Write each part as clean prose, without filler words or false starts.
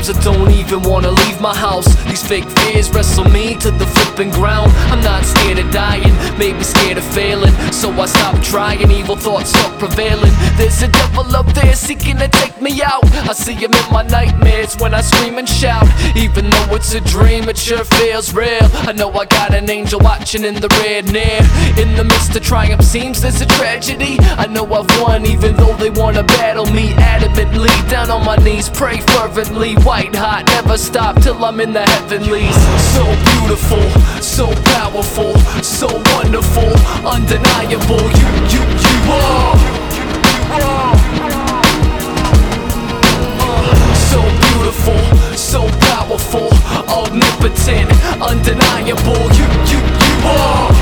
Sometimes I don't even wanna leave my house. These fake fears wrestle me to the flipping ground. I'm not scared of dying, maybe scared of failing, so I stop trying, evil thoughts stop prevailing. There's a devil up there seeking to take me out. I see him in my nightmares when I scream and shout. Even though it's a dream, it sure feels real. I know I got an angel watching in the red near. In the midst of triumph seems there's a tragedy. I know I've won even though they wanna battle me adamantly. Down on my knees, pray fervently, white hot, never stop till I'm in the heavenlies. So beautiful, so powerful, so wonderful, undeniable. You are. So beautiful, so powerful, omnipotent, undeniable. You are.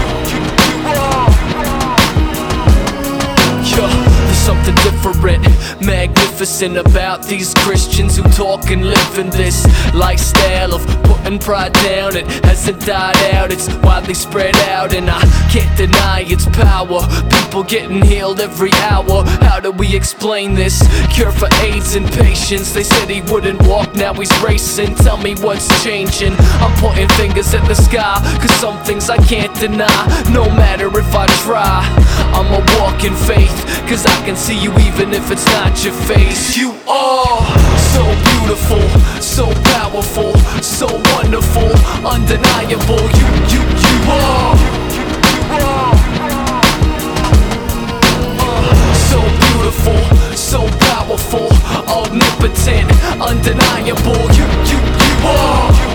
There's something different, magnificent about these Christians who talk and live in this lifestyle of putting pride down. It hasn't died out, it's widely spread out, and I can't deny its power. People getting healed every hour. How do we explain this? Cure for AIDS and patience. They said he wouldn't walk, now he's racing. Tell me what's changing. I'm pointing fingers at the sky, cause some things I can't deny. No matter if I try, I'ma walk in faith, cause I can see you even if it's not your face. You are so beautiful, so powerful, so wonderful, undeniable. You are. So beautiful, so powerful, omnipotent, undeniable. You are.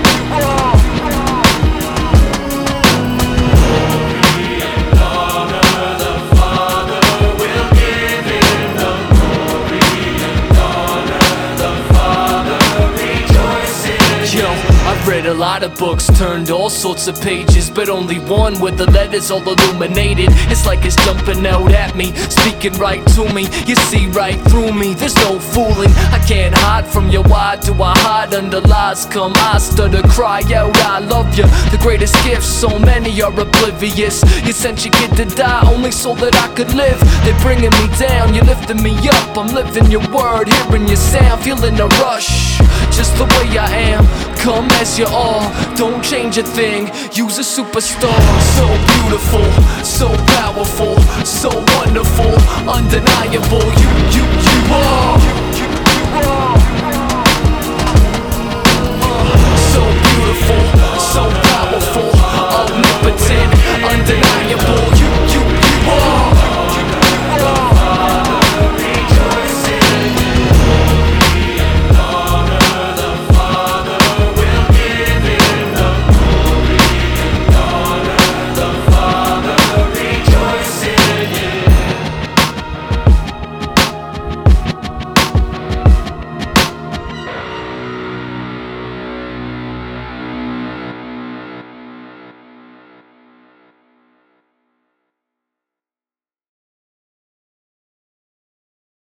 I've read a lot of books, turned all sorts of pages, but only one where the letters all illuminated. It's like it's jumping out at me, speaking right to me. You see right through me, there's no fooling. I can't hide from you, why do I hide under lies? Come, I stutter, cry out, I love you. The greatest gift, so many are oblivious. You sent your kid to die only so that I could live. They're bringing me down, you're lifting me up. I'm living your word, hearing your sound, feeling a rush, just the way I am. Come as you are, don't change a thing, use a superstar. So beautiful, so powerful, so wonderful, undeniable. You are.